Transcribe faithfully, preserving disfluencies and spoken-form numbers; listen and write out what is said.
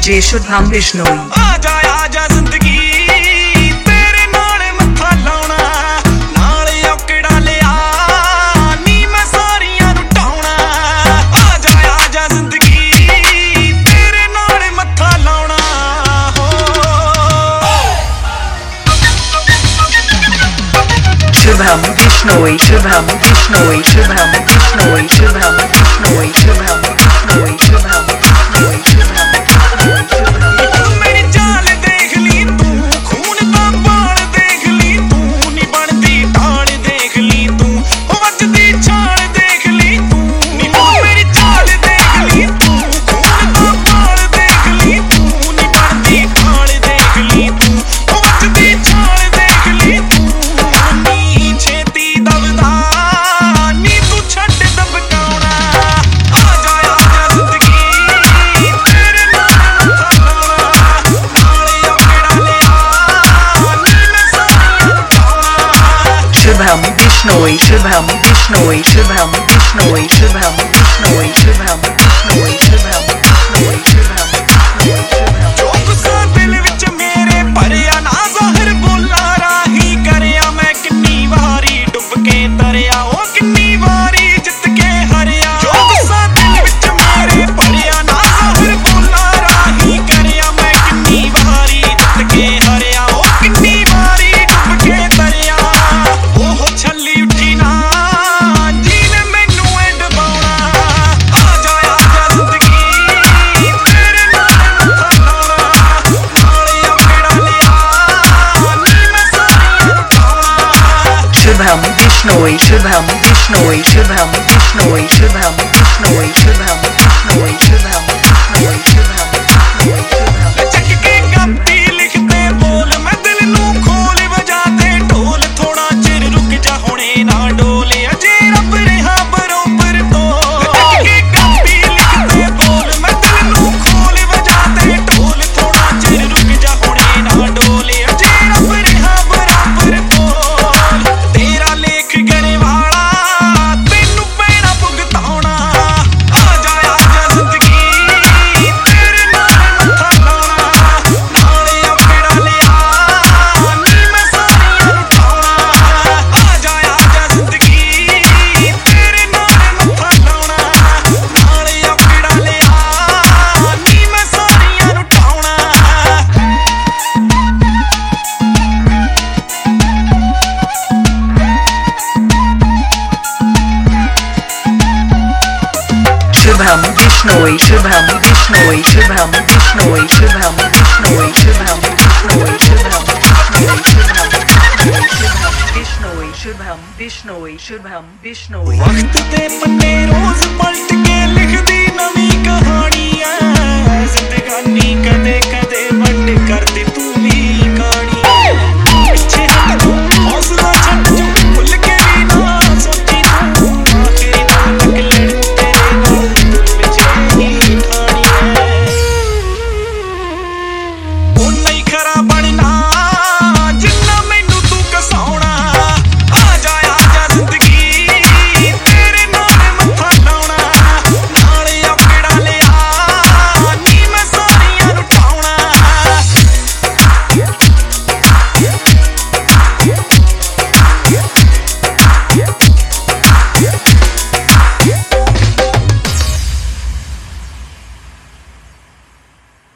DJ Shubham Bishnoi. आजा आजा जिंदगी तेरे नाल मत्था लाउणा, नाल औकड़ा लिया नी मैं सारियां नूं ढाउणा। आजा आजा जिंदगी तेरे नाल मत्था लाउणा हो। शुभम बिश्नोई, शुभम बिश्नोई, शुभम बिश्नोई, शुभम बिश्नोई, शुभम बिश्नोई, शुभम बिश्नोई, शुभम मेरी चाल देख ली तू, खून दा बाल देख ली तू, नी बनदी ढाल देख ली तू, वजदी छाल देख ली तू। नी मेरी चाल देख ली तू, खून दा बाल देख ली तू, नी बनदी ढाल देख ली तू, वजदी छाल देख ली तू। नी छेती दबदा नी तू छड्ड दबकाउणा। आजा आजा जिंदगी तेरे नाल मत्था लाउणा, नाल औकड़ा लिया नी मैं सारियां नूं ढाउणा। शुभम बिश्नोई, शुभम बिश्नोई, शुभम बिश्नोई, शुभम बिश्नोई, शुभम बिश्नोई, शुभम बिश्नोई, शुभम बिश्नोई, शुभम जो गुस्सा दिल विच मेरे भरिया ना ज़ाहिर बोला राही करिया। मैं किन्नी वारी डुब के तरिया, ओ किन्नी वारी जित के हरिया। जो गुस्सा दिल विच मेरे भरिया ना ज़ाहिर बोला राही करिया। मैं किन्नी वारी जित के हरिया, ओ किन्नी वारी डुब के तरिया। ओह छल्ली उठी ना जीने मैनू ऐ डबाउणा। आजा आजा जिंदगी तेरे नाल मत्था लाउणा, नाल औकड़ा लिया नी मैं सारियां नूं ढाउणा। शुभम बिश्नोई, शुभम बिश्नोई, शुभम बिश्नोई, शुभम बिश्नोई, शुभम बिश्नोई, शुभम बिश्नोई, शुभम बिश्नोई, शुभम चक के गाती लिखते बोल मैं दिल नूं खोल वजाते ढोल। थोड़ा चिर रुक जा हुणे ना डोले, अजे रब रिहा बरोबर तो। चक के गाती लिखते बोल मैं दिल नूं खोल वजाते ढोल। थोड़ा चिर रुक जा हुणे ना डोले, अजे रब रिहा बरोबर तो। तेरा लेख गरे वाला तेनू पैना भुगताउणा। आजा आजा जिंदगी तेरे नाल मत्था लाउणा, नाल औकड़ा लिया नी मैं सारियां नूं ढाउणा। आजा आजा जिंदगी तेरे नाल मत्था लाउणा, नाल औकड़ा लिया नी मैं सारियां नूं ढाउणा। शुभम बिश्नोई, शुभम बिश्नोई, शुभम बिश्नोई, शुभम बिश्नोई, शुभम बिश्नोई, शुभम बिश्नोई, शुभम बिश्नोई, शुभम बिश्नोई, शुभम बिश्नोई, शुभम बिश्नोई। वक्त दे पन्ने रोज पलट के लिख